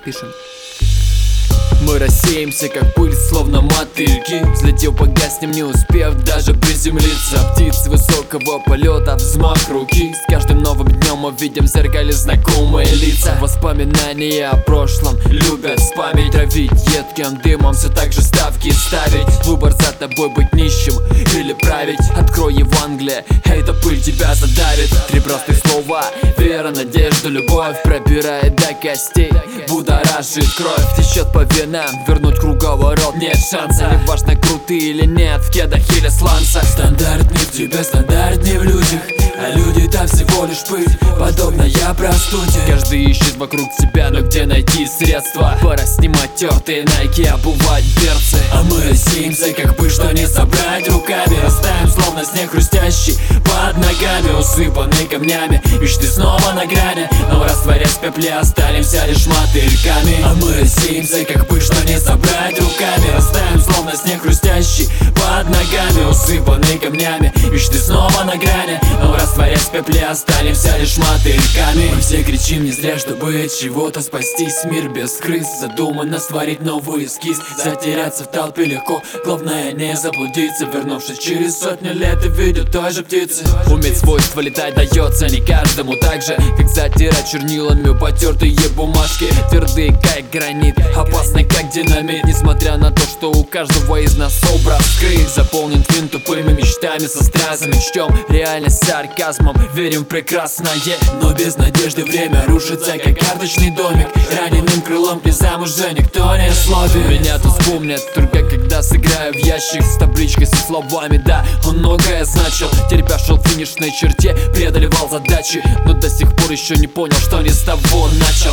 пишем. Мы рассеемся, как пыль, словно мотыльки. Взлетев, погаснем, не успев даже приземлиться. Птицы высокого полета, взмах руки. С каждым новым днем мы видим в зеркале знакомые лица. Воспоминания о прошлом любят спамить, травить едким дымом, все так же ставки ставить. Выбор за тобой: быть нищим или править. Открой Евангелие, эта пыль тебя задавит. Три простых слова: вера, надежда, любовь. Пробирает до костей, будоражит кровь. Течет по венам, вернуть круговорот нет шанса. Не важно, крутые или нет, в кедах или сланцах. Стандарт не в тебе, стандарт не в людях, а люди там всего лишь пыль, подобная простуде. Каждый ищет вокруг себя, но где найти средства? Пора снимать тертые найки, обувать берцы. А мы рассеемся, как пыль, что не собрать руками. Растаем, словно снег хрустящий под ногами, усыпанный камнями. Мечты снова на грани, но растворясь в пепле останемся лишь мотыльками. А мы рассеемся, как пыль, что не собрать руками. Растаем, словно снег хрустящий под ногами, усыпанный камнями. Мечты снова на грани, но растворясь в пепле останемся лишь мотыльками. Мы все кричим не зря, чтобы от чего-то спастись. Мир без крыс, задумано створить новый эскиз. Затеряться в толпе легко, главное не заблудиться. Вернувшись через сотню лет и видя той же птицы. Уметь свойства летать дается не каждому так же, как затирать чернилами потертые бумажки. Твердые, как гранит, опасны, как динамит. Несмотря на то, что у каждого из нас образ скрыт, заполнен твин тупыми мечтами со стразами. Чтем реальность сарказмом, верим в прекрасное, но без надежды время рушится, как карточный домик. Раненым крылом призам уже никто не словит. Меня тут вспомнят только когда сыграю в ящик с табличкой со словами: да, он многое значил. Терпя шел в финишной черте, преодолевал задачи, но до сих пор еще не понял, что не с того начал.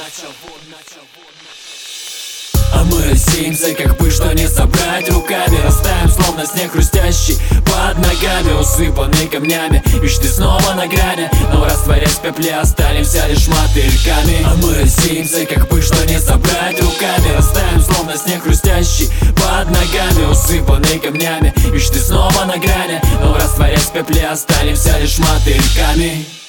А мы рассеемся, как пыль, что не собрать руками. Растаем, словно снег хрустящий под ногами, усыпанный камнями. Мечты снова на грани, но растворясь в пепле останемся лишь мотыльками. А мы рассеемся, как пыль, что не собрать руками. Растаем, словно снег хрустящий под ногами, усыпанный камнями. Мечты снова на грани, но растворясь в пепле останемся лишь мотыльками.